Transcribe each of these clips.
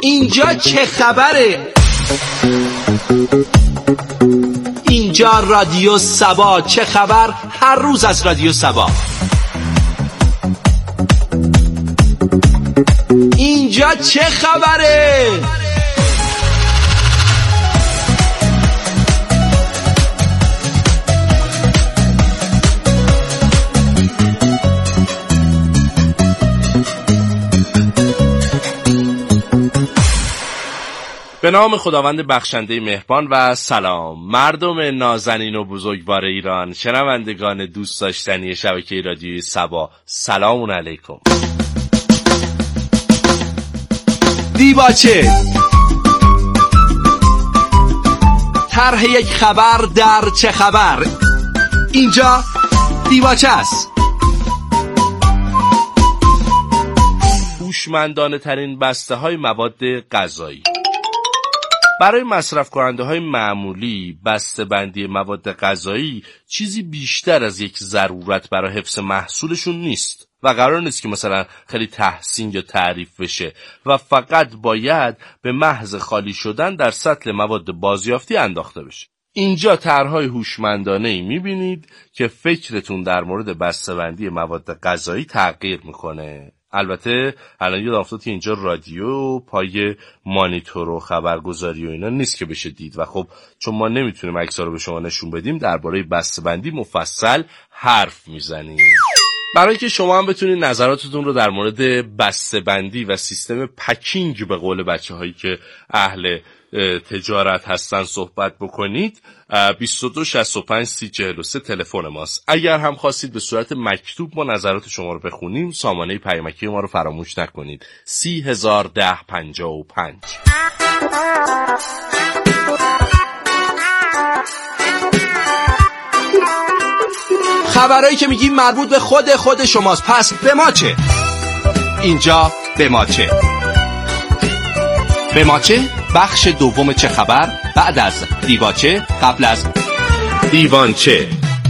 اینجا چه خبره؟ اینجا رادیو سبا. چه خبر؟ هر روز از رادیو سبا. اینجا چه خبره؟ به نام خداوند بخشنده مهربان و سلام. مردم نازنین و بزرگوار ایران، شنوندگان دوست داشتنی شبکه رادیوی سبا، سلام علیکم. دیباچه، طرح یک خبر در چه خبر. اینجا دیباچه است. هوشمندانه ترین بسته های مواد غذایی. برای مصرف کننده های معمولی بسته بندی مواد غذایی چیزی بیشتر از یک ضرورت برای حفظ محصولشون نیست و قرار نیست که مثلا خیلی تحسین یا تعریف بشه و فقط باید به محض خالی شدن در سطل مواد بازیافتی انداخته بشه. اینجا طرح‌های هوشمندانه‌ای می‌بینید که فکرتون در مورد بسته‌بندی مواد غذایی تغییر می‌کنه. البته الان یاد افتاد که اینجا رادیو پای مانیتور و خبرگزاری و اینا نیست که بشه دید و خب چون ما نمیتونیم عکس‌ها رو به شما نشون بدیم درباره بسته‌بندی مفصل حرف میزنیم. برای که شما هم بتونید نظراتتون رو در مورد بسته‌بندی و سیستم پکینگ به قول بچه‌هایی که اهل تجارت هستن صحبت بکنید، 22 65 30 43 تلفن ماست. اگر هم خواستید به صورت مکتوب ما نظرات شما رو بخونیم، سامانه پیامکی ما رو فراموش نکنید. 301055. خبرایی که میگیم مربوط به خود شماست، پس به ما چه؟ اینجا به ما چه؟ به ما چه؟ بخش دوم چه خبر بعد از دیباچه قبل از دیوانچه.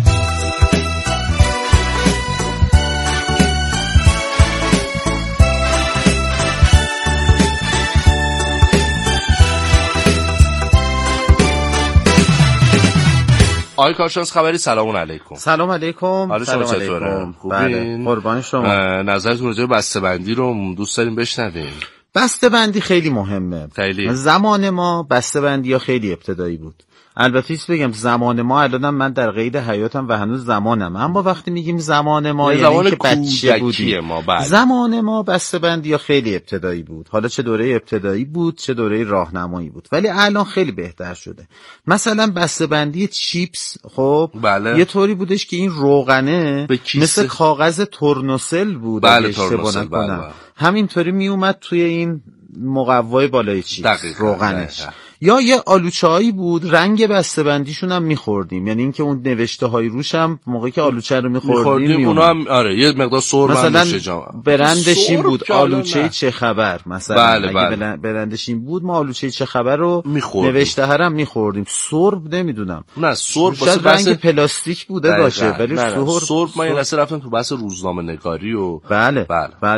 آقای کارشناس خبری، سلام علیکم. سلام علیکم. حال شما چطوره؟ بله، قربان شما. نظرتون راجع به بسته‌بندی رو دوست داریم بشنویم. بسته‌بندی خیلی مهمه. خیلی. زمان ما بسته‌بندی‌ها خیلی ابتدایی بود. البته ایست بگم زمان ما الانم من در قید حیاتم و هنوز زمانم، اما وقتی میگیم زمان ما یعنی که بچه بودیم. زمان ما بسته‌بندی‌ها خیلی ابتدایی بود. حالا چه دوره ابتدایی بود چه دوره راهنمایی بود، ولی الان خیلی بهتر شده. مثلا بسته‌بندی چیپس خب بله. یه طوری بودش که این روغنه مثل کاغذ تورنوسل بود. بله تورنوسل. بله. همینطوری می اومد توی این مقوای بالای چیپس روغنش. دقیقا. یا یه آلوچه‌ای بود رنگ بسته‌بندیشون هم می‌خوردیم، یعنی اینکه اون نوشته‌های روش هم موقعی که آلوچه رو می‌خوردیم اونا هم آره یه مقدار سرب مثلا برندش این بود آلوچه چه خبر مثلا. بله اگه برندش این بود ما آلوچه چه خبر رو نوشته هرم می‌خوردیم. سرب نمیدونم، نه سرب واسه رنگ پلاستیک بوده باشه، ولی سرب من یه لحظه رفتم تو بحث روزنامه‌نگاری و بله.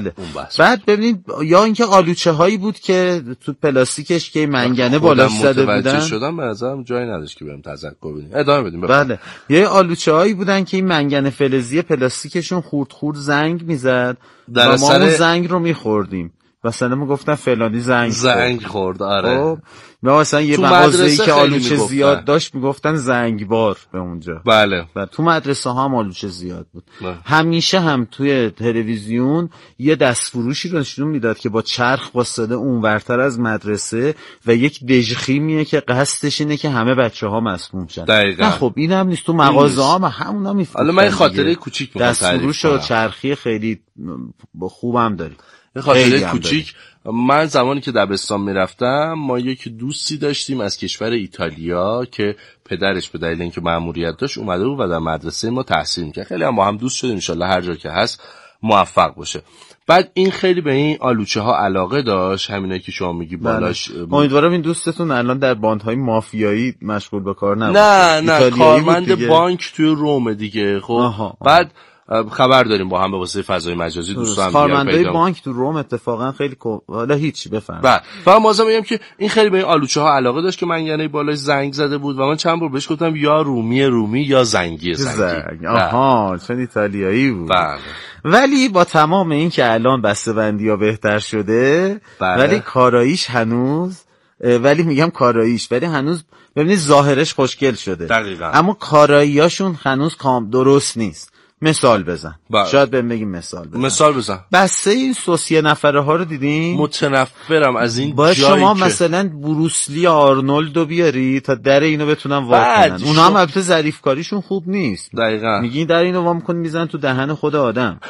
بعد ببینید یا اینکه آلوچه‌هایی بود که تو پلاستیکش که منگنه بالا متوجه شدم به نظرم جایی نداشت که بریم تذکر بدیم. ادامه بدیم. بله یه آلوچه‌هایی بودن که این منگنه فلزی پلاستیکشون خورد زنگ میزد و ما اون زنگ رو میخوردیم. مثلا میگفتن فلانی زنگ خورد. آره. خب مثلا یه مغازه‌ای که آلوچه زیاد داشت میگفتن زنگبار به اونجا. بله. و تو مدرسه ها هم آلوچه زیاد بود. همیشه هم توی تلویزیون یه دستفروشی رو نشون میداد که با چرخ واسطه اونورتر از مدرسه و یک دژخیمیه که قصدش اینه که همه بچه‌ها مسموم شن. نه خب اینم نیست، تو مغازه ها هم همونا میفروشن. حالا من خاطره کوچیک میگم. دستفروش و چرخی خیلی خوبم داریم. خاطره کوچیک، من زمانی که دبستان میرفتم ما یک دوستی داشتیم از کشور ایتالیا که پدرش به دلیل اینکه مأموریت داشت اومده بود و در مدرسه ما تحصیل می‌کرد. خیلی هم با هم دوست شدیم، ان شاءالله هر جا که هست موفق باشه. بعد این خیلی به این آلوچه ها علاقه داشت، همینه که شما میگی بالاش. امیدوارم این دوستتون الان در باندهای مافیایی مشغول به کار نباشه. نه کارمند بانک توی روم دیگه. خب بعد خبر داریم با هم به واسطه فضای مجازی دوستان کارمندای بانک تو روم اتفاقا خیلی حالا هیچ بفهم. بعد فقط مازم میگم که این خیلی به این آلوچه ها علاقه داشت که من یعنی بالاش زنگ زده بود و من چند بار بهش گفتم یا رومی یا زنگی. آها چون ایتالیایی بود. بله. ولی با تمام این که الان بسته‌بندی‌ها بهتر شده ولی کاراییش هنوز ولی میگم کاراییش ولی هنوز ببینید ظاهرش خوشگل شده دقیقاً. اما کاراییاشون هنوز درست نیست. مثال بزن. شاید بهم بگیم مثال بزن. بسته این سوسیه نفره ها رو دیدین؟ متنفرم از این باید جایی شما که مثلا بروسلی آرنولدو بیاری تا در اینو بتونن وا کنن. اونا هم البته ظریف کاریشون خوب نیست. دقیقاً. میگین در اینو وا میکنن میزنن تو دهن خود آدم.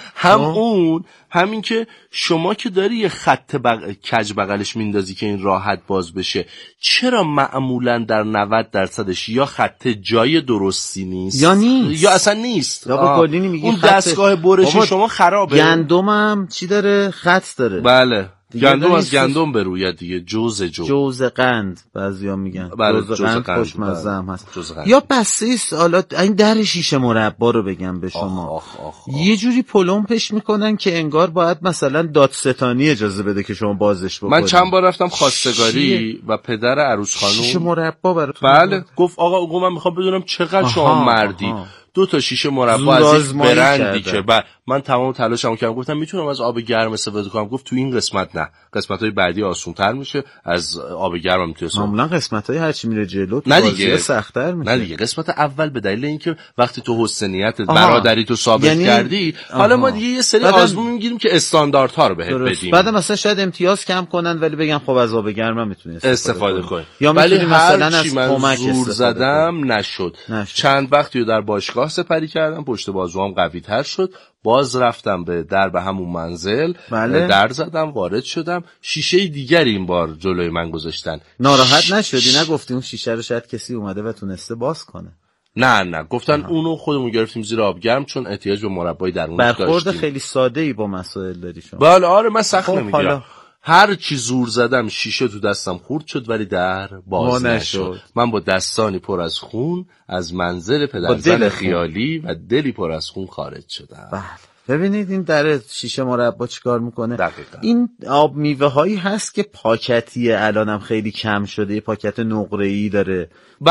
همین که شما که داری یه خط کج بغلش میندازی که این راحت باز بشه، چرا معمولا در 90% یا خط جای درستی نیست یا اصلا نیست. اون دستگاه برشی شما خرابه. گندمم چی داره؟ خط داره. بله گندم از گندم بروید دیگه. جوز قند بعضیا میگن. جوز قند خوشمزه هم هست. یا بسته سالات این در شیشه مربا رو بگم به شما یه جوری پلمپش میکنن که انگار باید مثلا دادستانی اجازه بده که شما بازش بکنید. من چند بار رفتم خواستگاری و پدر عروس خانم شیشه مربا براتون بله گفت آقا من میخوام بدونم چقدر شما مردی 2 شیشه مربا از این برندی که من تمام تلاشمو کردم گفتم میتونم از آب گرم استفاده کنم. گفت تو این قسمت نه، قسمت‌های بعدی آسان‌تر میشه، از آب گرم میتونی استفاده. معمولا قسمت‌های هرچی میره جلو بازی سخت‌تر میشه. نه دیگه قسمت اول به دلیل اینکه وقتی تو حسنیت برادری تو ثابت کردی حالا ما دیگه یه سری آزمون میگیریم که استانداردها رو بهت بدیم. بعد مثلا شاید امتیاز کم کنن ولی بگن خب از آب گرم میتونی استفاده کنی. یا میتونی مثلا از کمک زور زدم نشد. چند وقتی در باشگاه سپری کردم، پشت بازوام قوی‌تر شد، باز رفتم به درب همون منزل در زدم، وارد شدم، شیشه دیگری این بار جلوی من گذاشتن. ناراحت نشدی؟ نگفتی اون شیشه رو شاید کسی اومده و تونسته باز کنه؟ نه گفتن اونو خودمون گرفتیم زیر آب گرم چون احتیاج به مربای درونی داشتیم. برخورد خیلی ساده‌ای با مسائل داری شما. بله آره من سخت نمیگیرم. هر چی زور زدم شیشه تو دستم خورد شد ولی در باز نشد. من با دستانی پر از خون از منزل پدرزن خیالی و دلی پر از خون خارج شدم. بله. ببینید این در شیشه مربا چیکار میکنه. دقیقا. این آب میوه هایی هست که پاکتیه الانم خیلی کم شده، یه پاکت نقره‌ای داره.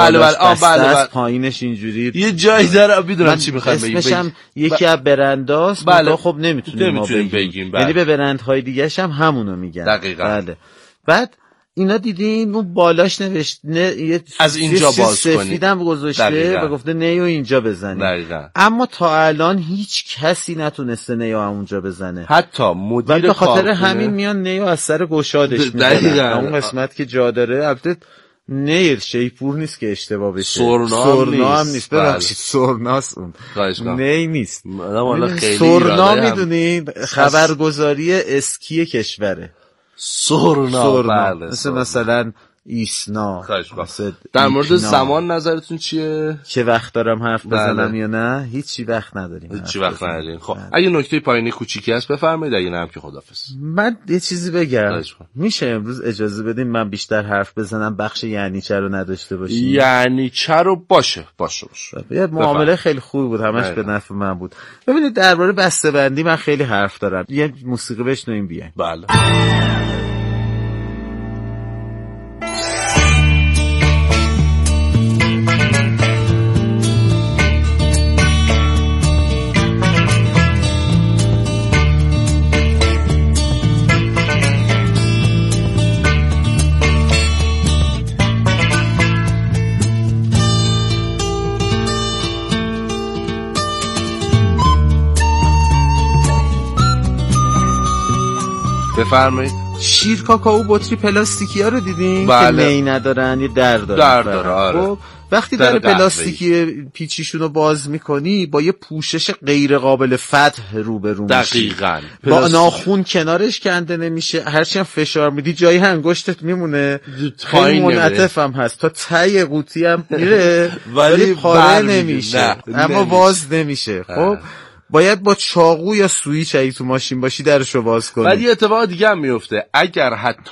بله پایینش اینجوری یه جایی داره. میدونم چی میخوام بگم. اسمش هم یکی از برنداست. خب نمیتونیم بگیم. یعنی به برندهای دیگه‌ش هم همونو میگن. دقیقاً. بله. بعد اینا دیدین اون بالاش نوشته از اینجا باز کنید. سفیدم گذاشته و گفته نیو اینجا بزنید. دقیقاً. اما تا الان هیچ کسی نتونسته نیو اونجا بزنه. حتی مدیر به خاطر همین میان نیو از سر گشادش میزنن. اون قسمت که جا داره البته نیر شیپور نیست که اشتباه بشه. سرنا هم نیست. ببخشید سرناست اون. نی نیست. سرنا میدونید خبرگزاری اسکی کشوره. سرنا. مثلا ایسنا. در مورد زمان نظرتون چیه؟ چه وقت دارم حرف بزنم یا نه؟ هیچی وقت نداریم. خب اگه نکته پایینی کوچیکی هست بفرمایید، اگه نه هم که خداحافظ. من یه چیزی بگم. میشه امروز اجازه بدین من بیشتر حرف بزنم، بخش یعنی چه رو نداشته باشیم؟ یعنی چه رو باشه. یه معامله خیلی خوبی بود، همش به نفع من بود. ببینید درباره بسته‌بندی من خیلی حرف دارم. یه موسیقی بشنویم بیایم. بله. بفرمایید. شیر کاکائو بطری پلاستیکی ها رو دیدین؟ بله. که نی ندارن، یه در داره. آره. وقتی در پلاستیکی پیچیشون رو باز میکنی با یه پوشش غیر قابل فتح روبرو میشی. دقیقاً. با ناخون کنارش کنده نمیشه، هرچی هم فشار میدی جایی انگشتت میمونه. خیلی منعطف هم هست تا ته قوطی هم میره ولی پاره نمیشه. اما باز نمیشه. خب باید با چاقو یا سویچ اگه تو ماشین باشی درشو باز کنی. ولی اتفاق دیگه هم میفته، اگر حتی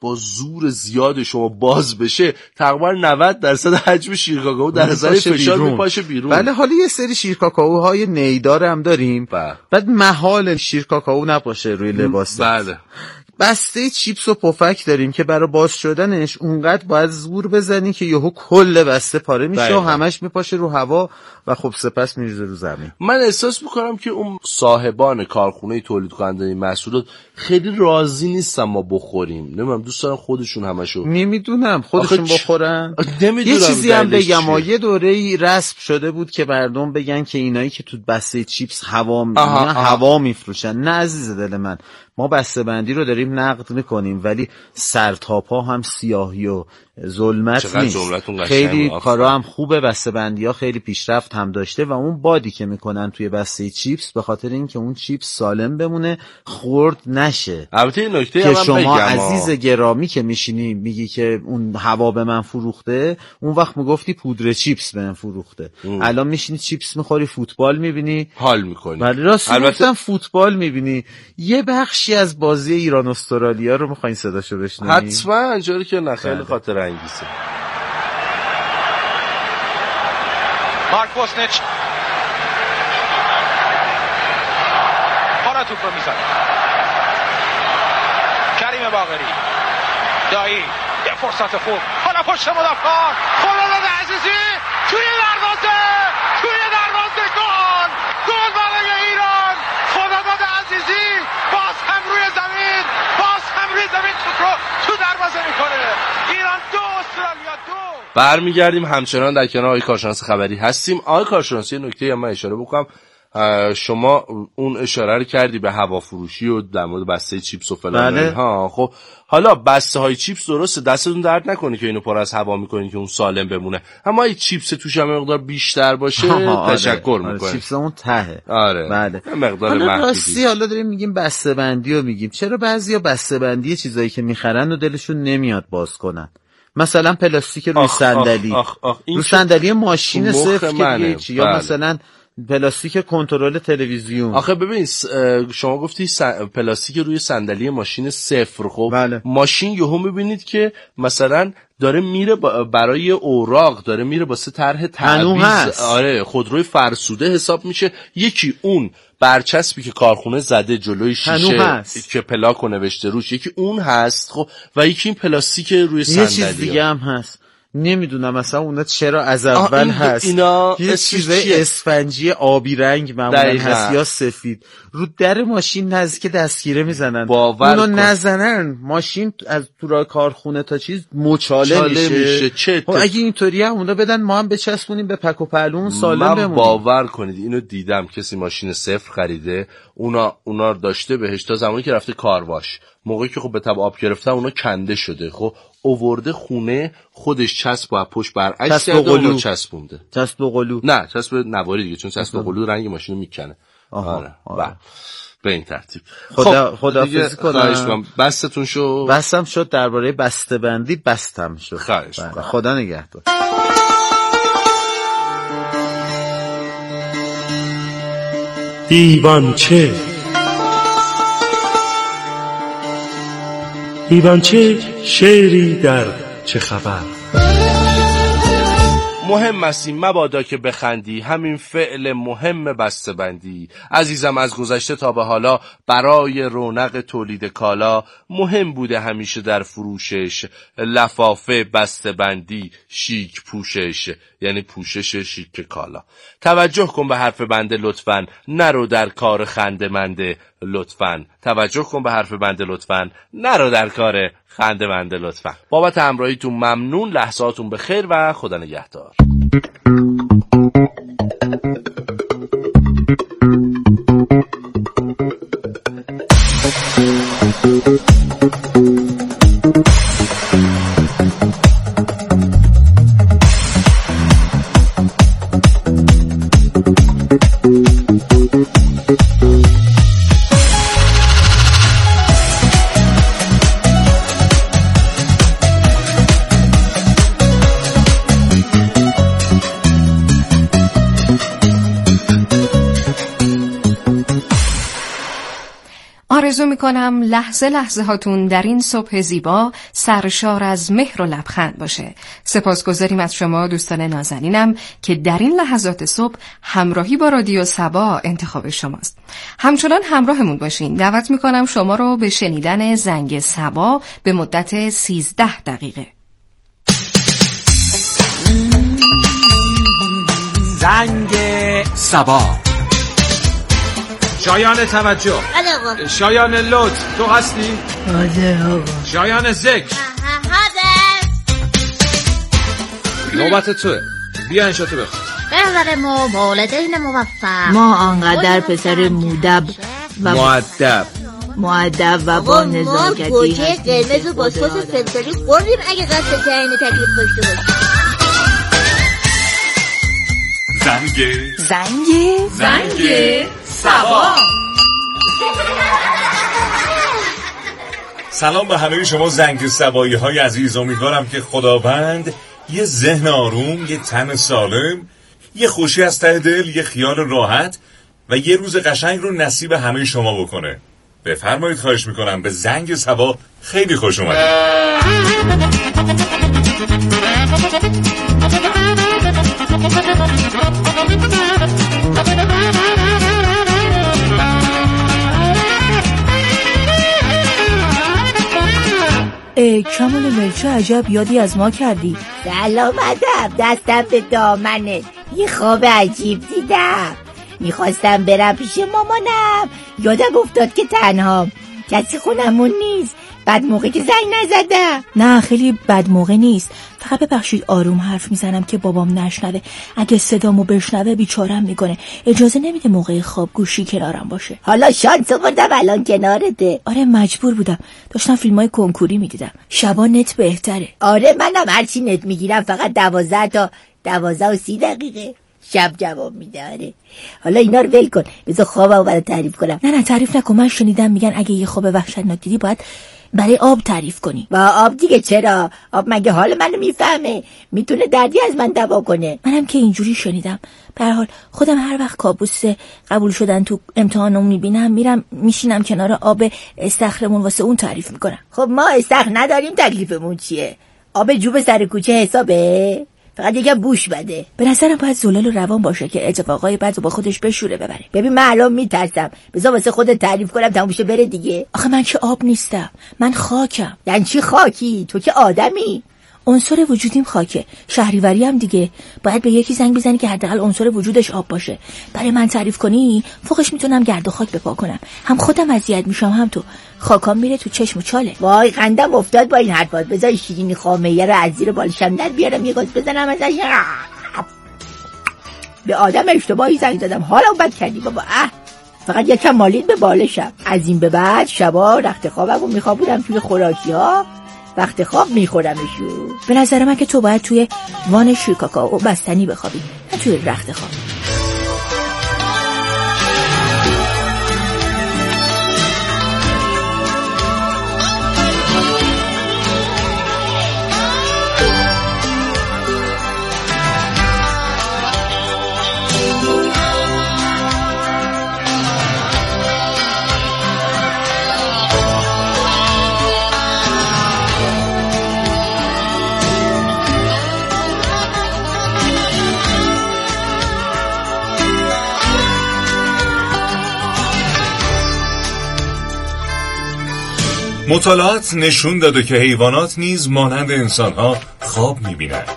با زور زیاد شما باز بشه تقریبا 90% حجم شیرکاکائو در اثر فشار میپاشه بیرون. بله حالا یه سری شیرکاکائوهای نیدار هم داریم. بعد محال شیرکاکائو نباشه روی لباس. بله. بسته چیپس و پفک داریم که برای باز شدنش اونقدر باید زور بزنی که یهو کل بسته پاره میشه و همش میپاشه رو هوا و خب سپس میریزه رو زمین. من احساس میکنم که اون صاحبان کارخونه تولید کننده این محصولات خیلی راضی نیستن ما بخوریم. نمیدونم دوست دارن خودشون همشو. نمیدونم خودشون بخورن. یه چیزی هم بگم یه دوره‌ای رسم شده بود که مردم بگن که اینایی که تو بسته چیپس هوا میفروشن. نه عزیز دل من، ما بسته‌بندی رو داریم نقد میکنیم ولی سرتاپا هم سیاهی و ظلمت نیست. خیلی کارا هم خوبه، بسته‌بندی‌ها خیلی پیشرفت هم داشته و اون بادی که میکنن توی بسته چیپس به خاطر اینکه اون چیپس سالم بمونه، خورد نشه. البته این نکته که شما عزیز گرامی که میشینی میگی که اون هوا به من فروخته، اون وقت میگفتی پودر چیپس به من فروخته. الان میشینی چیپس میخوری، فوتبال میبینی، حال میکنی. ولی راست گفتم فوتبال میبینی. یه بخشی از بازی ایران استرالیا رو میخواین صداشو بشنوی؟ حتما اینجوری که نه خیلی خاطر انگیزه. مارک واسنیچ حالا توپ رو میزنه، کریم باقری، دایی یه فرصت خوب، حالا پشت مدافعان خورالات عزیزی توی دروازه گل برای ایران. خورالات عزیزی باز هم روی زمین تو دروازه میکنه. ایران 2 استرالیا 2. برمیگردیم همچنان در کنار آقای کارشناس خبری هستیم. آقای کارشناس یه نکته هم من اشاره بکنم، شما اون اشاره رو کردی به هوافروشی و در مورد بسته چیپس و فلان اینها. خب حالا بسته های چیپس درسته، دستتون درد نکنه که اینو پر از هوا میکنین که اون سالم بمونه، اما این چیپس توش هم مقدار بیشتر باشه تشکر میکنه. چیپس اون تهه. بله. مقدار راستی حالا داریم میگیم بسته بندی و میگیم چرا بعضیا بسته بندی چیزایی که میخرن و دلشون نمیاد باز کنن. مثلا پلاستیک روی صندلی، روی صندلی ماشین صفر که یا مثلا پلاستیک کنترل تلویزیون. آخه ببین شما گفتی پلاستیک روی صندلی ماشین صفر. خب بله. ماشین یهو میبینید که مثلا داره میره برای اوراق، داره میره واسه طرح تعویض، خودروی فرسوده حساب میشه. یکی اون برچسبی که کارخونه زده جلوی شیشه که پلاکو نوشته روش، یکی اون هست. خب و یکی این پلاستیک روی صندلی. یه چیز دیگه هم هست، نمیدونم مثلا اونا چرا از اول هست، یه چیزای اسفنجی آبی رنگ معمولا هست یا سفید، رو در ماشین نزدیک دستگیره میزنن. اونا نزنن ماشین از تو کارخونه تا چیز مچاله میشه. اگه اینطوری هم اونا بدن ما هم بچسبونیم به پک و پهلومون سالم بمونیم. من باور کنید اینو دیدم، کسی ماشین صفر خریده، اونا داشته بهش تا زمانی که رفته کارواش، موقعی که خب به تبع آب گرفتن اونا کنده شده، خب آورده خونه خودش چسب و پشت برعکس کرده اونو چسبونده. چسب قلو؟ نه چسب نواری دیگه، چون چسب قلو رنگ ماشین رو میکنه. آره. به این ترتیب خداحافظی کنم. بستتون شد؟ بستم شد، درباره بسته بندی بستم شد. خواهش می‌کنم. خدا نگهدار. دیوانچه شعری در چه خبر. مهم است مبادا که بخندی، همین فعل مهم بسته بندی. عزیزم از گذشته تا به حالا برای رونق تولید کالا مهم بوده همیشه در فروشش لفافه بسته بندی شیک پوشش، یعنی پوشش شیک کالا. توجه کن به حرف بنده لطفاً، نرو در کار خنده منده لطفاً. توجه کن به حرف بنده لطفاً، نرو در کار خنده منده لطفاً. بابت همراهیتون ممنون، لحظاتون بخیر و خدا نگهدار. آرزو میکنم لحظه لحظه هاتون در این صبح زیبا سرشار از مهر و لبخند باشه. سپاسگزاریم از شما دوستان نازنینم که در این لحظات صبح همراهی با رادیو صبا انتخاب شماست. همچنان همراهمون باشین. دعوت میکنم شما رو به شنیدن زنگ صبا به مدت 13 دقیقه. زنگ صبا. شایان توجه. آقا. شایان لطف. تو هستی؟ حاضر آقا. شایان ذکر. حاضر. نوبت توه. بیا انشاتو بخون. بهتر ما والدین موفق. ما آنقدر پسر مؤدب و با نزاکتی ما گوجه قرمز و با سس فلفلی خوردیم اگه قصد تعیین تکلیف داشته باشیم. زنگ صبا. سلام به همه شما زنگ صبایی های عزیز. امیدوارم که خداوند یه ذهن آروم، یه تن سالم، یه خوشی از ته دل، یه خیال راحت و یه روز قشنگ رو نصیب همه شما بکنه. بفرمایید، خواهش میکنم. به زنگ صبا خیلی خوش اومدید. کمال ملچه عجب یادی از ما کردی. سلامتم، دستم به دامنه. یه خواب عجیب دیدم. میخواستم برم پیش مامانم، یادم افتاد که تنهام، کسی خونمون نیست. بعد موقع که زنگ نزدم. نه خیلی بد موقع نیست، فقط ببخشید آروم حرف میزنم که بابام نشنوه. اگه صدامو بشنوه بیچارم میکنه، اجازه نمیده موقع خواب گوشی کنارم باشه. حالا شانس آوردم الان کنارته. آره مجبور بودم، داشتم فیلمای کنکوری میدیدم. شبا نت بهتره. آره منم هرچی نت میگیرم فقط 12 تا 12 و 30 دقیقه شب جواب میده. آره حالا اینا رو ول کن، بذار خوابمو برات تعریف کنم. نه تعریف نکن. من شنیدم میگن اگه یه خواب وحشتناک دیدی باید برای آب تعریف کنی. با آب دیگه چرا؟ آب مگه حال منو میفهمه؟ میتونه دردی از من دوا کنه. منم که اینجوری شنیدم. به هر حال خودم هر وقت کابوس قبول شدن تو امتحانو میبینم میرم میشینم کنار آب استخرمون واسه اون تعریف میکنم. خب ما استخر نداریم، تکلیفمون چیه؟ آب جوب سر کوچه حسابه؟ فقط یکم بوش بده. به نظرم باید زلال و روان باشه که اتفاقای بعد با خودش بشوره ببره. ببین من الان میترسم، بذار واسه خودت تعریف کنم تموم شه بره دیگه. آخه من که آب نیستم، من خاکم. یعنی چی خاکی؟ تو که آدمی. عنصر وجودیم خاکه، شهریوری هم دیگه. باید به یکی زنگ بزنی که حداقل عنصر وجودش آب باشه. برای من تعریف کنی فوقش میتونم گرد و خاک بپا کنم. هم خودم اذیت میشم هم تو. خاکام میره تو چشم و چاله. وای قندم افتاد با این حرفات. بذار شیرینی خامه‌ای رو از زیر بالشم در بیارم، یه گاز بزنم ازش. به آدم اشتباهی زنگ زدم، حالا بد کردی بابا. فقط یکم مالید به بالشم. از این به بعد شبا رخت خوابمو میخوابونم توی خوراکی‌ها، وقت خواب میخورمشون. به نظر من که تو باید توی وان شیرکاکائو بستنی بخوابی، نه توی رخت خواب. مطالعات نشون داده که حیوانات نیز مانند انسان‌ها خواب می‌بینند.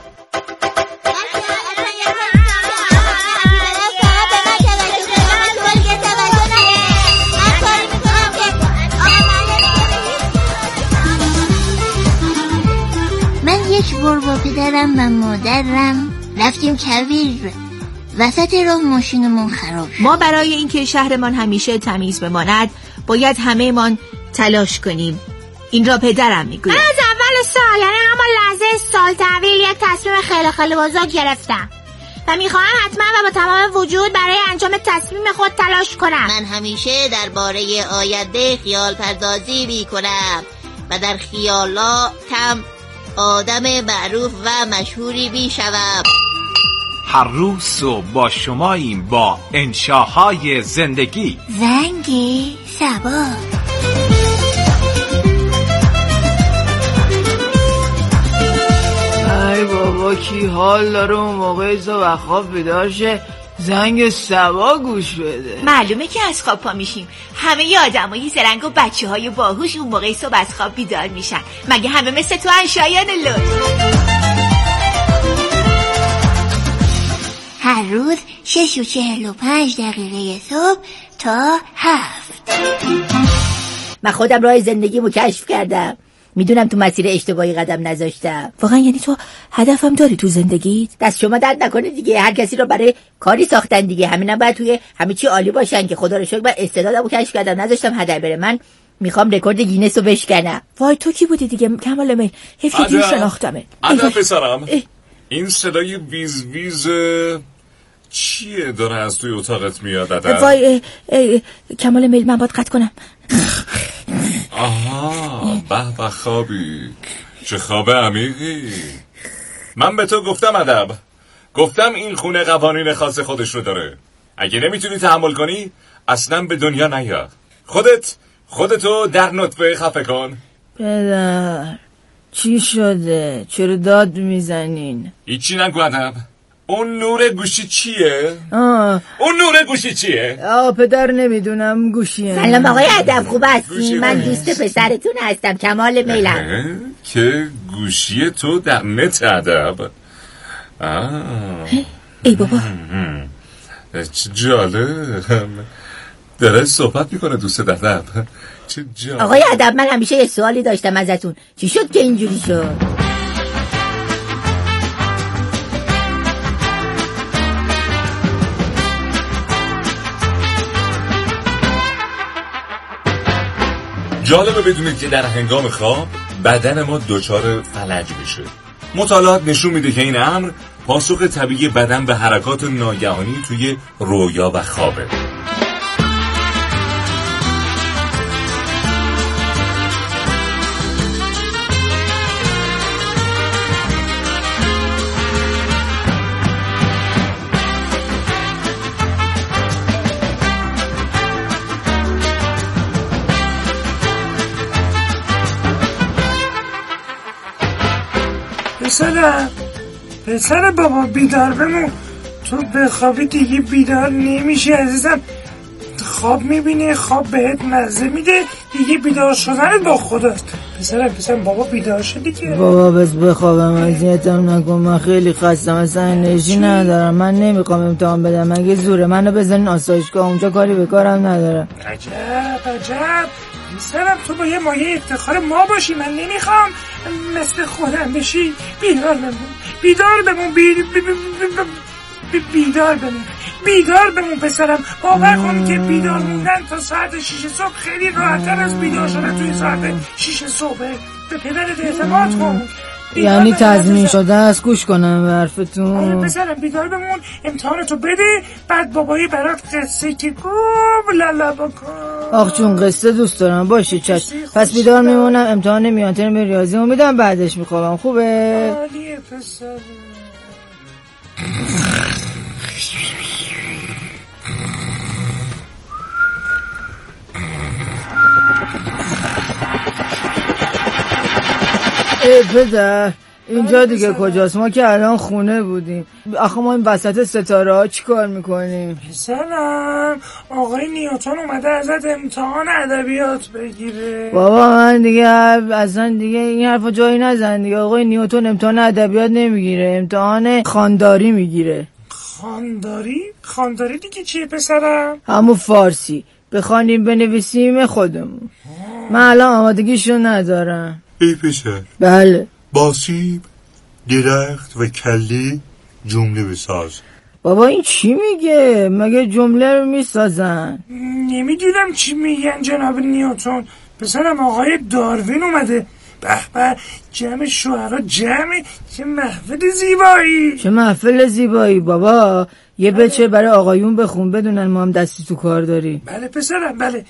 من یک بار با پدرم و مادرم رفتیم کویر. وسط راه ماشینمون خراب شد. ما برای اینکه شهرمان همیشه تمیز بماند باید همه‌مان تلاش کنیم. این را پدرم میگوید. من از اول سال، یعنی همون لحظه سال تحویل، یک تصمیم خیلی بزرگ گرفتم و میخواهم حتما و با تمام وجود برای انجام تصمیم خود تلاش کنم. من همیشه درباره آینده خیال پردازی میکنم و در خیالاتم آدم معروف و مشهوری میشوم. هر روز صبح با شماییم با انشاهای زندگی. زنگ صبا. بابا کی حال داره اون موقع صبح خواب بیدار شه زنگ سبا گوش بده؟ معلومه که از خواب پا میشیم. همه آدمای زرنگ و بچه‌های باهوش اون موقع صبح از خواب بیدار میشن. مگه همه مثل تو شایان لطف؟ هر روز 6:45 صبح تا 7. من خودم راه زندگیمو کشف کردم. میدونم تو مسیر اشتباهی قدم نذاشتم. واقعا یعنی تو هدفم داری تو زندگیت؟ دست شما درد نکنه دیگه. هر کسی رو برای کاری ساختن دیگه. همینم باید توی همه چی عالی باشن که خدا رو شکر من استعدادمو کشف کردم، نذاشتم هدر بره. من میخوام رکورد گینس رو بشکنم. وای تو کی بودی دیگه؟ کمال میل حیف که دیر شناختمه. ادب پسرم. این صدای ویز ویز چیه داره از توی اتاقت میاد؟ ادب وای کمال میل من باید قطع کنم. آها به خوابی، چه خواب عمیقی. من به تو گفتم ادب، گفتم این خونه قوانین خاص خودش رو داره. اگه نمیتونی تحمل کنی اصلا به دنیا نیا. خودتو در نطفه خفه کن. پدر چی شده؟ چرا داد میزنین؟ هیچی نگو ادب. اون نور گوشی چیه؟ اون نور گوشی چیه؟ پدر نمیدونم گوشیه. سلام آقای ادب، خوب هستی؟ من دوست پسرتون هستم، کمال میلم. که گوشی تو در نت ادب. ای بابا چه جالب، داره صحبت میکنه دوست ادب. چه جالب. آقای ادب من همیشه یه سوالی داشتم ازتون، چی شد که اینجوری شد؟ جالبه بدونید که در هنگام خواب بدن ما دچار فلج میشه. مطالعات نشون میده که این امر پاسخ طبیعی بدن به حرکات ناگهانی توی رویا و خوابه. پسر بابا بیدار بمون، تو بخوابی دیگه بیدار نمیشه عزیزم. خواب میبینی، خواب بهت مزه میده، دیگه بیدار شدن با خداست. پسرم بابا بیدار شد دیگه. بابا بس بخوابم، اذیتم نکن، من خیلی خستم، اصلا انرژی ندارم. من نمیخوام امتحان بدم، مگه زوره منو بزنین آسایشگاه، اونجا کاری به کارم ندارم. عجب پسرم، تو با یه مایه افتخار ما باشی. من نمیخوام مثل خودم بشی. بیدار بمون پسرم. باور کن که بیدار موندن تا ساعت 6 صبح خیلی راحت‌تر از بیدار شدن توی ساعت 6 صبح. به پدرت اعتماد کن. یعنی تضمین شده است گوش کنم به حرفتون؟ پسرم بیدار بمون، امتحانتو بده، بعد بابایی برات قصه که گم لالا بکن. آخ چون قصه دوست دارم. باشه چشم، پس بیدار میمونم، امتحان میانترم ریاضیمو میدم، بعدش میخوابم. خوبه؟ عالیه پسرم. پدر اینجا دیگه کجاست؟ ما که الان خونه بودیم. آخه ما این وسط ستاره ها چی کار میکنیم؟ سلام، آقای نیوتن اومده ازت امتحان ادبیات بگیره. بابا من دیگه اصلا دیگه این حرفا جایی نزن دیگه. آقای نیوتن امتحان ادبیات نمیگیره، امتحان خوانداری میگیره. خوانداری دیگه چیه پسرم؟ همون فارسی بخوانیم بنویسیم خودمون. من الان آمادگیشو ندارم. ای پسر. بله. با سیب، درخت و کله جمله بساز. بابا این چی میگه؟ مگه جمله رو میسازن؟ نمیدونم چی میگن جناب نیوتن. پسرم آقای داروین اومده. به جمع شوهرها جمع. چه محفل زیبایی. چه محفل زیبایی بابا. یه بچه برای آقایون بخون بدونن ما هم دستی تو کار داری. بله پسرم بله.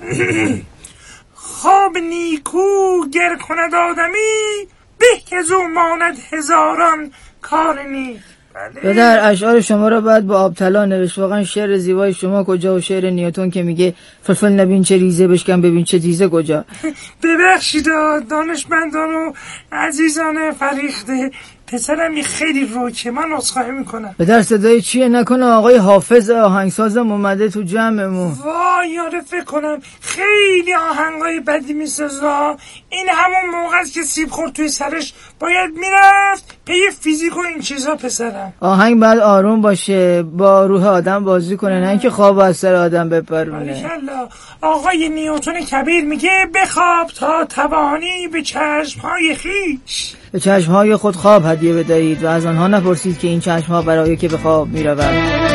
خواب نیکو گر کند آدمی، به که از او ماند هزاران کار نیک. پدر اشعار شما رو باید با آبطلا نوشت. واقعا شعر زیبای شما کجا و شعر نیوتن که میگه فلفل نبین چه ریزه بشکن ببین چه تیزه کجا. ببخشید دانشمندان و عزیزان فریخته. پسرم یه خیلی روکه، من عذرخواهی میکنم. به در صدای چیه؟ نکنه آقای حافظ آهنگسازم اومده تو جمعمون؟ وای یاره فکر کنم خیلی آهنگای بدی میسازه. این همون موقع است که سیب خورد توی سرش باید میرفت پی فیزیک و این چیزا. پسرم آهنگ باید آروم باشه، با روح آدم بازی کنه، نه اینکه خواب از سر آدم بپرونه. باریکلا. آقای نیوتن کبیر میگه بخواب تا توانی به چشمهای خیش. به چشمهای خود خواب هدیه بدهید و از آنها نپرسید که این چشمها برای که به خواب میرود.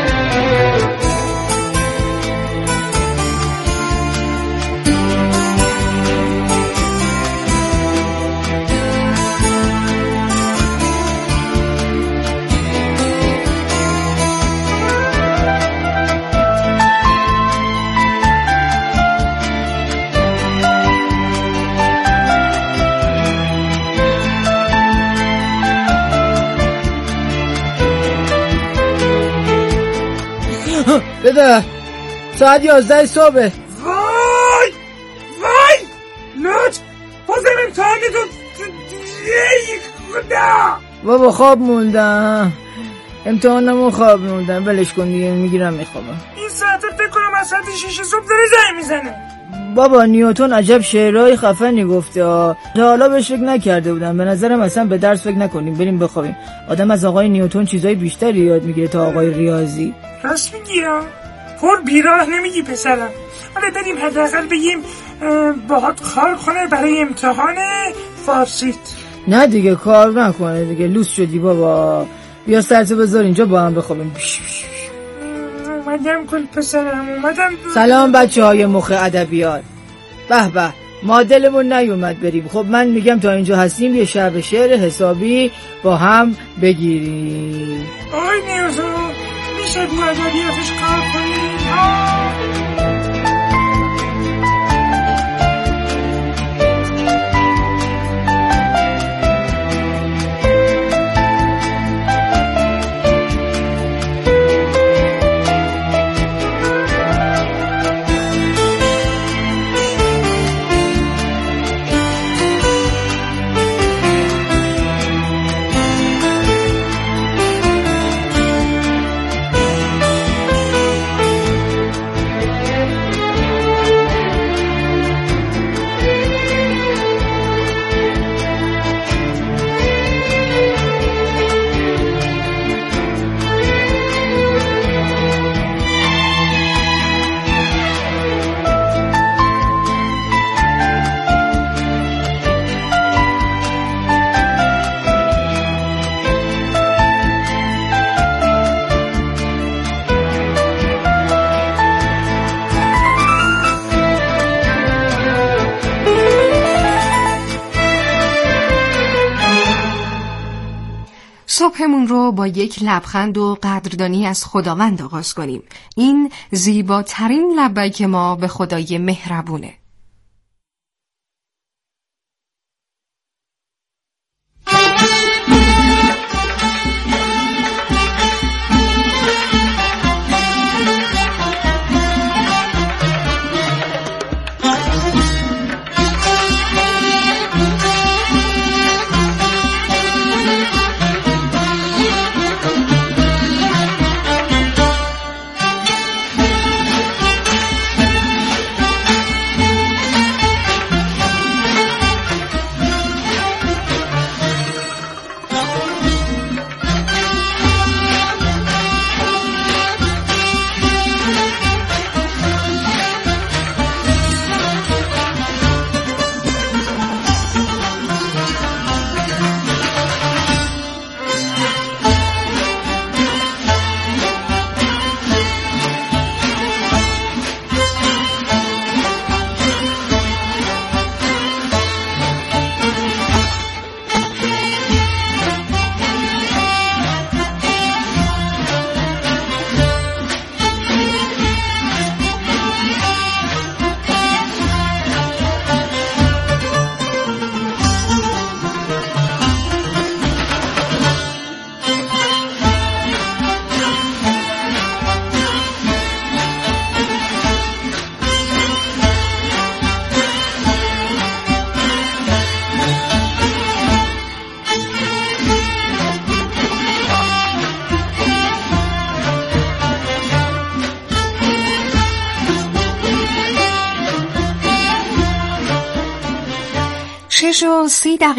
بده ساعت 11 صبح. وای لط بازم امتحانی تو خدا. بابا خواب موندم، امتحانمو خواب موندم، ولش کن دیگه، میگیرم میخوابم. این ساعته فکر کنم از ساعت 6 صبح داره زنگ میزنه. بابا نیوتن عجب شعرهای خفنی گفته تا حالا بهش فکر نکرده بودم. به نظرم اصلا به درس فکر نکنیم، بریم بخوابیم. آدم از آقای نیوتن چیزای بیشتری یاد میگیره تا آقای ریاضی. راست میگی ها، پر بیراه نمیگی پسرم. حالا بریم حداقل بگیم باهات کار کنه برای امتحان فارسیت. نه دیگه کار نکنه دیگه، لوس شدی بابا. بیا سرتو بذار اینجا با هم بخوابیم. اومدم کل پسرم، اومدم. سلام بچه های مخ ادبیات. به به، ما دلمون نیومد بریم. خب من میگم تا اینجا هستیم یه شب شعر حسابی با هم بگیریم. آی نیوزو میشه دو ادبیاتش کار کنیم؟ صبحمون رو با یک لبخند و قدردانی از خداوند آغاز کنیم. این زیباترین لبیک ما به خدای مهربونه. 6:30